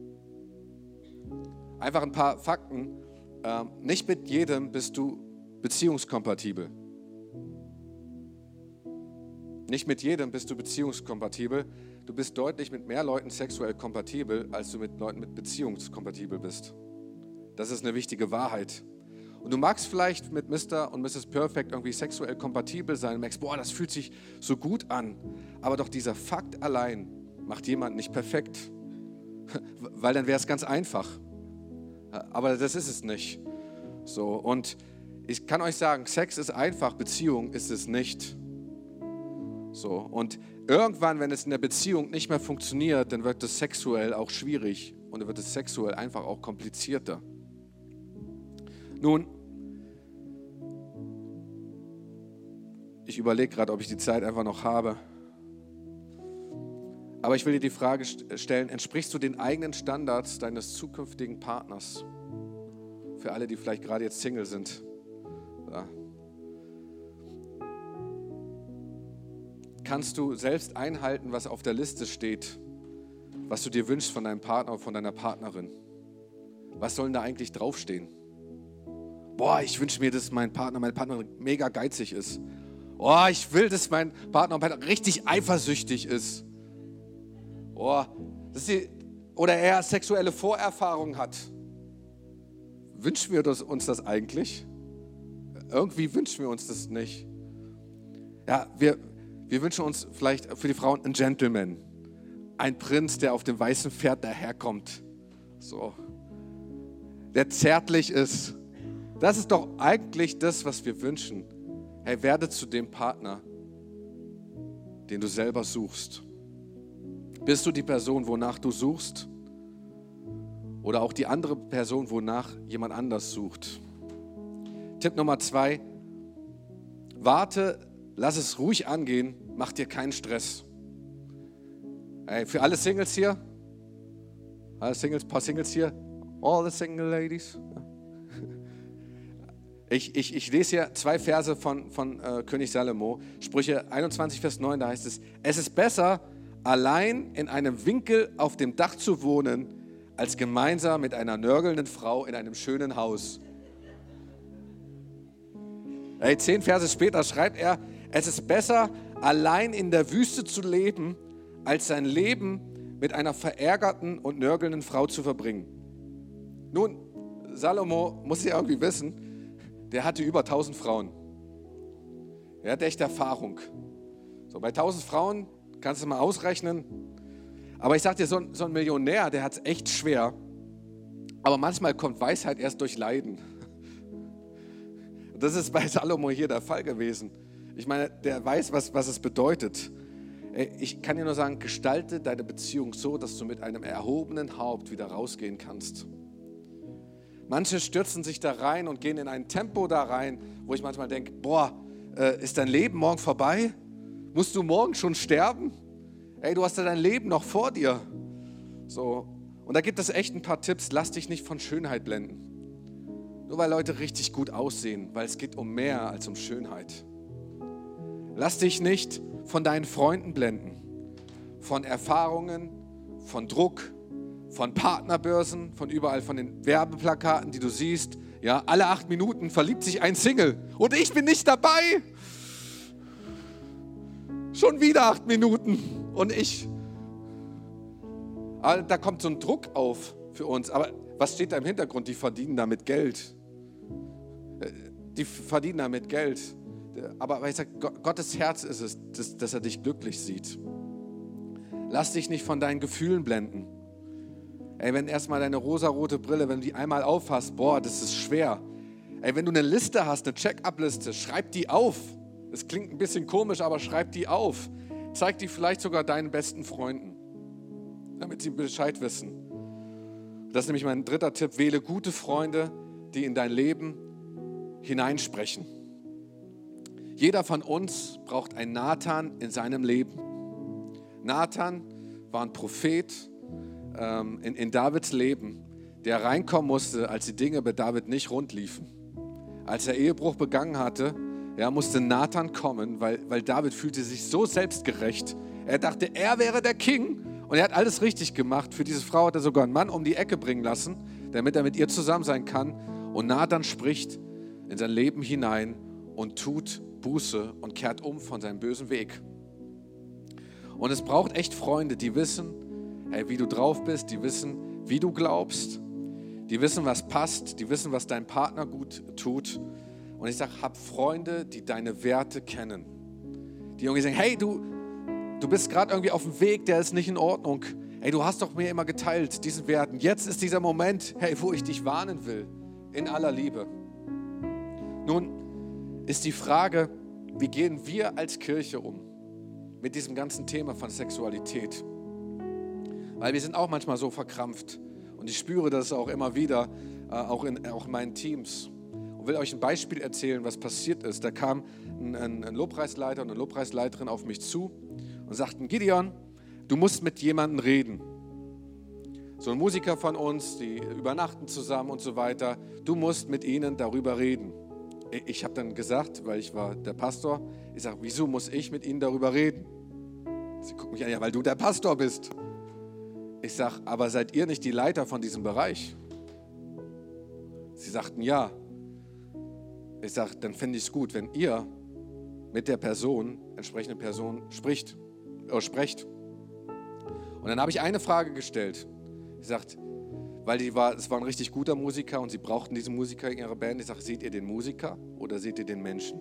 Einfach ein paar Fakten. Ähm, nicht mit jedem bist du beziehungskompatibel. Nicht mit jedem bist du beziehungskompatibel. Du bist deutlich mit mehr Leuten sexuell kompatibel, als du mit Leuten mit beziehungskompatibel bist. Das ist eine wichtige Wahrheit. Und du magst vielleicht mit Mister und Misses Perfect irgendwie sexuell kompatibel sein und merkst, boah, das fühlt sich so gut an. Aber doch dieser Fakt allein macht jemanden nicht perfekt. Weil dann wäre es ganz einfach. Aber das ist es nicht. So, und ich kann euch sagen, Sex ist einfach, Beziehung ist es nicht. So, und irgendwann, wenn es in der Beziehung nicht mehr funktioniert, dann wird es sexuell auch schwierig und dann wird es sexuell einfach auch komplizierter. Nun, ich überlege gerade, ob ich die Zeit einfach noch habe. Aber ich will dir die Frage stellen, entsprichst du den eigenen Standards deines zukünftigen Partners? Für alle, die vielleicht gerade jetzt Single sind. Ja. Kannst du selbst einhalten, was auf der Liste steht, was du dir wünschst von deinem Partner oder von deiner Partnerin? Was soll denn da eigentlich draufstehen? Boah, ich wünsche mir, dass mein Partner, meine Partnerin mega geizig ist. Boah, ich will, dass mein Partner, meine Partnerin richtig eifersüchtig ist. Boah, dass sie, oder er sexuelle Vorerfahrungen hat. Wünschen wir das, uns das eigentlich? Irgendwie wünschen wir uns das nicht. Ja, wir, wir wünschen uns vielleicht für die Frauen einen Gentleman. Ein Prinz, der auf dem weißen Pferd daherkommt. So. Der zärtlich ist. Das ist doch eigentlich das, was wir wünschen. Hey, werde zu dem Partner, den du selber suchst. Bist du die Person, wonach du suchst? Oder auch die andere Person, wonach jemand anders sucht? Tipp Nummer zwei. Warte, lass es ruhig angehen, mach dir keinen Stress. Hey, für alle Singles hier, alle Singles, paar Singles hier, all the single ladies. Ich, ich, ich lese hier zwei Verse von, von äh, König Salomo, Sprüche einundzwanzig, Vers neun, da heißt es, es ist besser, allein in einem Winkel auf dem Dach zu wohnen, als gemeinsam mit einer nörgelnden Frau in einem schönen Haus. Hey, zehn Verse später schreibt er, es ist besser, allein in der Wüste zu leben, als sein Leben mit einer verärgerten und nörgelnden Frau zu verbringen. Nun, Salomo muss ja irgendwie wissen, der hatte über tausend Frauen. Er hat echt Erfahrung. So, bei tausend Frauen kannst du mal ausrechnen. Aber ich sag dir, so ein, so ein Millionär, der hat es echt schwer. Aber manchmal kommt Weisheit erst durch Leiden. Das ist bei Salomo hier der Fall gewesen. Ich meine, der weiß, was, was es bedeutet. Ich kann dir nur sagen, gestalte deine Beziehung so, dass du mit einem erhobenen Haupt wieder rausgehen kannst. Manche stürzen sich da rein und gehen in ein Tempo da rein, wo ich manchmal denke, boah, äh, ist dein Leben morgen vorbei? Musst du morgen schon sterben? Ey, du hast ja dein Leben noch vor dir. So. Und da gibt es echt ein paar Tipps. Lass dich nicht von Schönheit blenden. Nur weil Leute richtig gut aussehen, weil es geht um mehr als um Schönheit. Lass dich nicht von deinen Freunden blenden, von Erfahrungen, von Druck, von Partnerbörsen, von überall, von den Werbeplakaten, die du siehst. Ja, alle acht Minuten verliebt sich ein Single und ich bin nicht dabei. Schon wieder acht Minuten und ich. Aber da kommt so ein Druck auf für uns. Aber was steht da im Hintergrund? Die verdienen damit Geld. Die verdienen damit Geld. Aber ich sage, Gottes Herz ist es, dass, dass er dich glücklich sieht. Lass dich nicht von deinen Gefühlen blenden. Ey, wenn erstmal deine rosarote Brille, wenn du die einmal aufhast, boah, das ist schwer. Ey, wenn du eine Liste hast, eine Check-up-Liste, schreib die auf. Das klingt ein bisschen komisch, aber schreib die auf. Zeig die vielleicht sogar deinen besten Freunden, damit sie Bescheid wissen. Das ist nämlich mein dritter Tipp. Wähle gute Freunde, die in dein Leben hineinsprechen. Jeder von uns braucht einen Nathan in seinem Leben. Nathan war ein Prophet ähm, in, in Davids Leben, der reinkommen musste, als die Dinge bei David nicht rund liefen. Als er Ehebruch begangen hatte, ja, musste Nathan kommen, weil, weil David fühlte sich so selbstgerecht. Er dachte, er wäre der King und er hat alles richtig gemacht. Für diese Frau hat er sogar einen Mann um die Ecke bringen lassen, damit er mit ihr zusammen sein kann. Und Nathan spricht in sein Leben hinein und tut Buße und kehrt um von seinem bösen Weg. Und es braucht echt Freunde, die wissen, hey, wie du drauf bist, die wissen, wie du glaubst, die wissen, was passt, die wissen, was dein Partner gut tut. Und ich sage, hab Freunde, die deine Werte kennen. Die irgendwie sagen, hey, du, du bist gerade irgendwie auf dem Weg, der ist nicht in Ordnung. Hey, du hast doch mir immer geteilt, diesen Werten. Jetzt ist dieser Moment, hey, wo ich dich warnen will, in aller Liebe. Nun ist die Frage, wie gehen wir als Kirche um mit diesem ganzen Thema von Sexualität? Weil wir sind auch manchmal so verkrampft und ich spüre das auch immer wieder, äh, auch, in, auch in meinen Teams. Und will euch ein Beispiel erzählen, was passiert ist. Da kam ein, ein, ein Lobpreisleiter und eine Lobpreisleiterin auf mich zu und sagten, Gideon, du musst mit jemandem reden. So ein Musiker von uns, die übernachten zusammen und so weiter. Du musst mit ihnen darüber reden. Ich habe dann gesagt, weil ich war der Pastor, ich sage, wieso muss ich mit ihnen darüber reden? Sie gucken mich an, ja, weil du der Pastor bist. Ich sage, aber seid ihr nicht die Leiter von diesem Bereich? Sie sagten, ja. Ich sage, dann finde ich es gut, wenn ihr mit der Person, entsprechenden Person, spricht, äh, sprecht. Und dann habe ich eine Frage gestellt. Ich sagte, weil die war, es war ein richtig guter Musiker und sie brauchten diesen Musiker in ihrer Band. Ich sage, seht ihr den Musiker oder seht ihr den Menschen?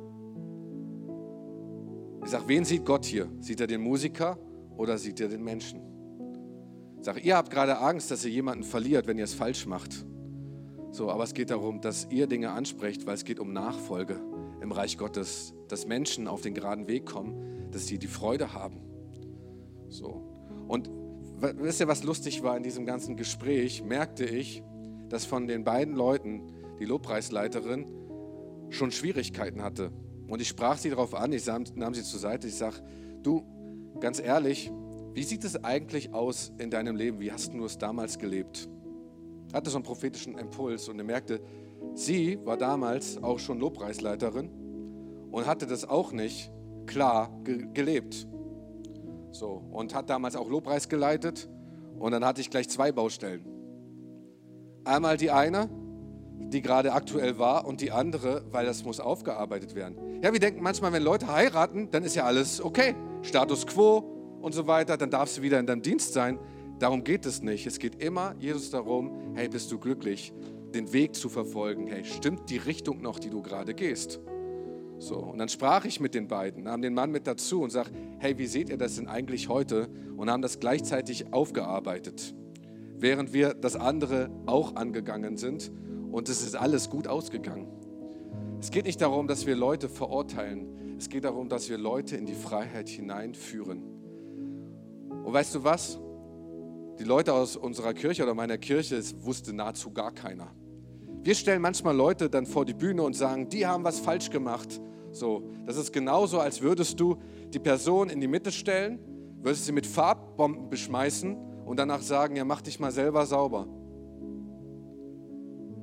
Ich sage, wen sieht Gott hier? Sieht er den Musiker oder sieht er den Menschen? Ich sage, ihr habt gerade Angst, dass ihr jemanden verliert, wenn ihr es falsch macht. So, aber es geht darum, dass ihr Dinge ansprecht, weil es geht um Nachfolge im Reich Gottes, dass Menschen auf den geraden Weg kommen, dass sie die Freude haben. So. Und wisst ihr, was lustig war in diesem ganzen Gespräch? Merkte ich, dass von den beiden Leuten die Lobpreisleiterin schon Schwierigkeiten hatte. Und ich sprach sie darauf an, ich nahm sie zur Seite, ich sage, du, ganz ehrlich, wie sieht es eigentlich aus in deinem Leben? Wie hast du es damals gelebt? Hatte so einen prophetischen Impuls und er merkte, sie war damals auch schon Lobpreisleiterin und hatte das auch nicht klar ge- gelebt. So, und hat damals auch Lobpreis geleitet und dann hatte ich gleich zwei Baustellen. Einmal die eine, die gerade aktuell war und die andere, weil das muss aufgearbeitet werden. Ja, wir denken manchmal, wenn Leute heiraten, dann ist ja alles okay, Status quo und so weiter, dann darfst du wieder in deinem Dienst sein. Darum geht es nicht. Es geht immer, Jesus, darum, hey, bist du glücklich, den Weg zu verfolgen? Hey, stimmt die Richtung noch, die du gerade gehst? So, und dann sprach ich mit den beiden, nahm den Mann mit dazu und sag, hey, wie seht ihr das denn eigentlich heute? Und haben das gleichzeitig aufgearbeitet, während wir das andere auch angegangen sind und es ist alles gut ausgegangen. Es geht nicht darum, dass wir Leute verurteilen. Es geht darum, dass wir Leute in die Freiheit hineinführen. Und weißt du was? Die Leute aus unserer Kirche oder meiner Kirche, es wusste nahezu gar keiner. Wir stellen manchmal Leute dann vor die Bühne und sagen, die haben was falsch gemacht. So, das ist genauso, als würdest du die Person in die Mitte stellen, würdest sie mit Farbbomben beschmeißen und danach sagen, ja, mach dich mal selber sauber.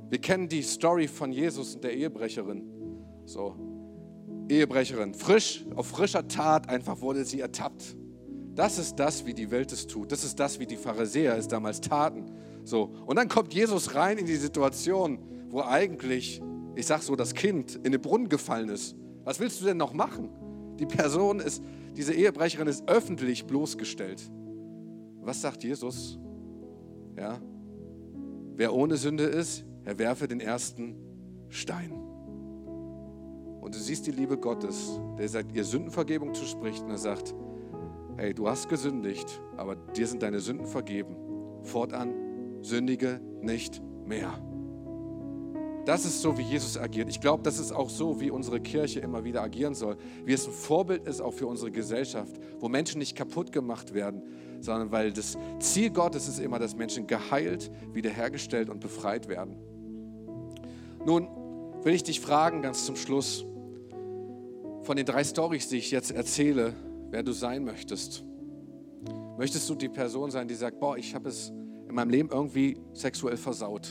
Wir kennen die Story von Jesus und der Ehebrecherin. So, Ehebrecherin, frisch, auf frischer Tat einfach wurde sie ertappt. Das ist das, wie die Welt es tut. Das ist das, wie die Pharisäer es damals taten. So, und dann kommt Jesus rein in die Situation, wo eigentlich, ich sag so, das Kind in den Brunnen gefallen ist. Was willst du denn noch machen? Die Person ist, diese Ehebrecherin ist öffentlich bloßgestellt. Was sagt Jesus? Ja, wer ohne Sünde ist, er werfe den ersten Stein. Und du siehst die Liebe Gottes, der sagt, ihr Sündenvergebung zuspricht und er sagt, hey, du hast gesündigt, aber dir sind deine Sünden vergeben. Fortan sündige nicht mehr. Das ist so, wie Jesus agiert. Ich glaube, das ist auch so, wie unsere Kirche immer wieder agieren soll. Wie es ein Vorbild ist auch für unsere Gesellschaft, wo Menschen nicht kaputt gemacht werden, sondern weil das Ziel Gottes ist immer, dass Menschen geheilt, wiederhergestellt und befreit werden. Nun will ich dich fragen, ganz zum Schluss, von den drei Storys, die ich jetzt erzähle, wer du sein möchtest. Möchtest du die Person sein, die sagt, boah, ich habe es in meinem Leben irgendwie sexuell versaut.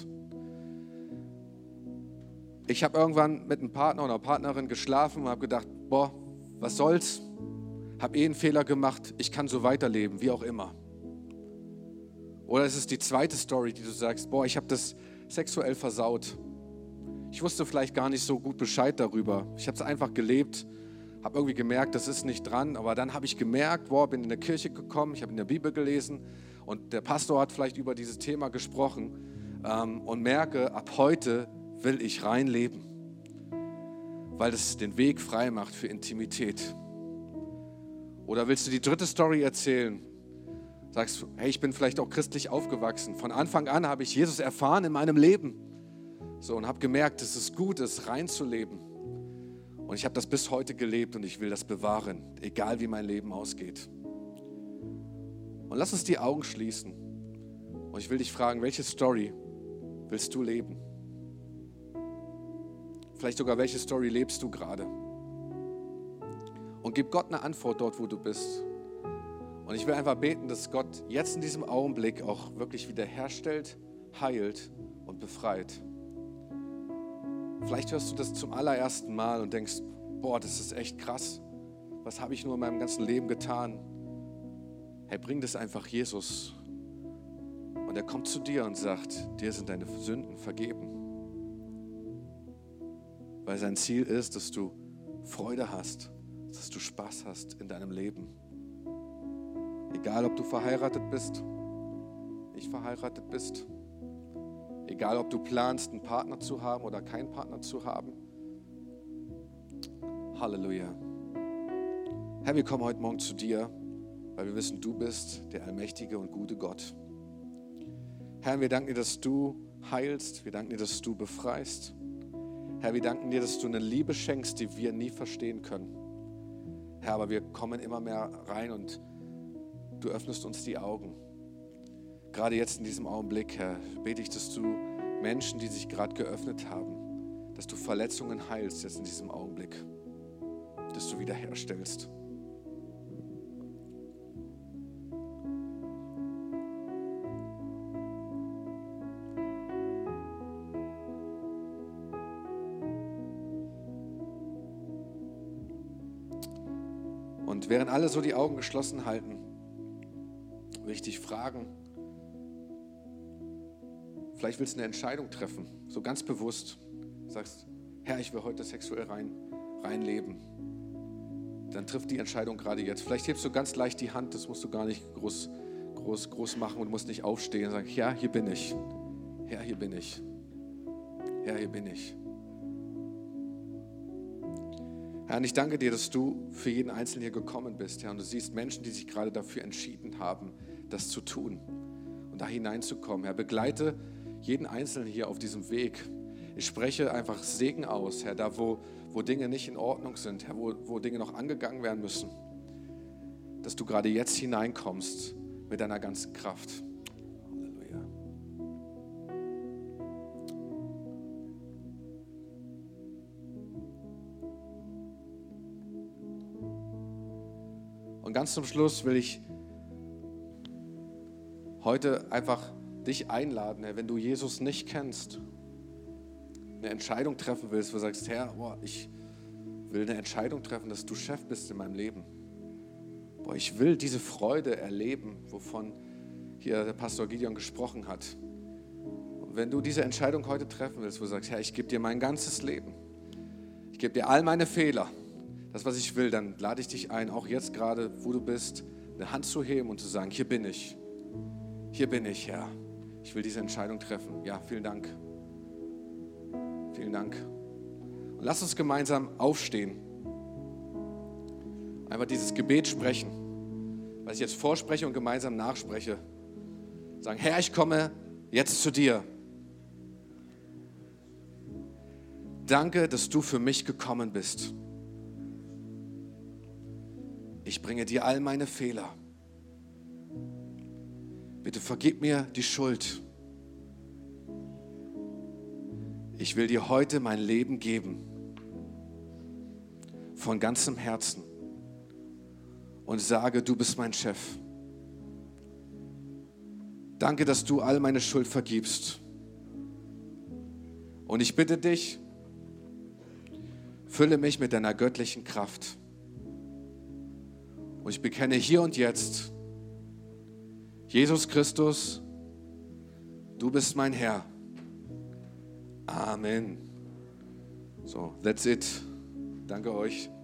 Ich habe irgendwann mit einem Partner oder einer Partnerin geschlafen und habe gedacht, boah, was soll's? Habe eh einen Fehler gemacht, ich kann so weiterleben, wie auch immer. Oder es ist die zweite Story, die du sagst, boah, ich habe das sexuell versaut. Ich wusste vielleicht gar nicht so gut Bescheid darüber. Ich habe es einfach gelebt, habe irgendwie gemerkt, das ist nicht dran. Aber dann habe ich gemerkt, boah, bin in der Kirche gekommen, ich habe in der Bibel gelesen und der Pastor hat vielleicht über dieses Thema gesprochen ähm, und merke, ab heute will ich rein leben, weil es den Weg frei macht für Intimität. Oder willst du die dritte Story erzählen? Sagst du, hey, ich bin vielleicht auch christlich aufgewachsen. Von Anfang an habe ich Jesus erfahren in meinem Leben. So, und habe gemerkt, dass es gut ist, rein zu leben. Und ich habe das bis heute gelebt und ich will das bewahren, egal wie mein Leben ausgeht. Und lass uns die Augen schließen. Und ich will dich fragen, welche Story willst du leben? Vielleicht sogar, welche Story lebst du gerade? Und gib Gott eine Antwort dort, wo du bist. Und ich will einfach beten, dass Gott jetzt in diesem Augenblick auch wirklich wiederherstellt, heilt und befreit. Vielleicht hörst du das zum allerersten Mal und denkst, boah, das ist echt krass. Was habe ich nur in meinem ganzen Leben getan? Hey, bring das einfach Jesus. Und er kommt zu dir und sagt, dir sind deine Sünden vergeben. Weil sein Ziel ist, dass du Freude hast, dass du Spaß hast in deinem Leben. Egal, ob du verheiratet bist, nicht verheiratet bist. Egal, ob du planst, einen Partner zu haben oder keinen Partner zu haben. Halleluja. Herr, wir kommen heute Morgen zu dir, weil wir wissen, du bist der allmächtige und gute Gott. Herr, wir danken dir, dass du heilst. Wir danken dir, dass du befreist. Herr, wir danken dir, dass du eine Liebe schenkst, die wir nie verstehen können. Herr, aber wir kommen immer mehr rein und du öffnest uns die Augen. Gerade jetzt in diesem Augenblick, Herr, bete ich, dass du Menschen, die sich gerade geöffnet haben, dass du Verletzungen heilst jetzt in diesem Augenblick, dass du wiederherstellst. Und während alle so die Augen geschlossen halten, will ich dich fragen, vielleicht willst du eine Entscheidung treffen, so ganz bewusst. Du sagst, Herr, ich will heute sexuell rein, rein leben. Dann triff die Entscheidung gerade jetzt. Vielleicht hebst du ganz leicht die Hand, das musst du gar nicht groß, groß, groß machen und musst nicht aufstehen und sagen, ja, hier bin ich. Herr, hier bin ich. Herr, hier bin ich. Herr, und ich danke dir, dass du für jeden Einzelnen hier gekommen bist, Herr. Und du siehst Menschen, die sich gerade dafür entschieden haben, das zu tun und da hineinzukommen. Herr, begleite jeden Einzelnen hier auf diesem Weg. Ich spreche einfach Segen aus, Herr, da wo, wo Dinge nicht in Ordnung sind, Herr, wo, wo Dinge noch angegangen werden müssen, dass du gerade jetzt hineinkommst mit deiner ganzen Kraft. Halleluja. Und ganz zum Schluss will ich heute einfach dich einladen, Herr, wenn du Jesus nicht kennst, eine Entscheidung treffen willst, wo du sagst, Herr, boah, ich will eine Entscheidung treffen, dass du Chef bist in meinem Leben. Boah, ich will diese Freude erleben, wovon hier der Pastor Gideon gesprochen hat. Und wenn du diese Entscheidung heute treffen willst, wo du sagst, Herr, ich gebe dir mein ganzes Leben, ich gebe dir all meine Fehler, das, was ich will, dann lade ich dich ein, auch jetzt gerade, wo du bist, eine Hand zu heben und zu sagen, hier bin ich, hier bin ich, Herr. Ich will diese Entscheidung treffen. Ja, vielen Dank. Vielen Dank. Und lass uns gemeinsam aufstehen. Einfach dieses Gebet sprechen, was ich jetzt vorspreche und gemeinsam nachspreche. Sagen, Herr, ich komme jetzt zu dir. Danke, dass du für mich gekommen bist. Ich bringe dir all meine Fehler. Bitte vergib mir die Schuld. Ich will dir heute mein Leben geben. Von ganzem Herzen. Und sage, du bist mein Chef. Danke, dass du all meine Schuld vergibst. Und ich bitte dich, fülle mich mit deiner göttlichen Kraft. Und ich bekenne hier und jetzt, Jesus Christus, du bist mein Herr. Amen. So, that's it. Danke euch.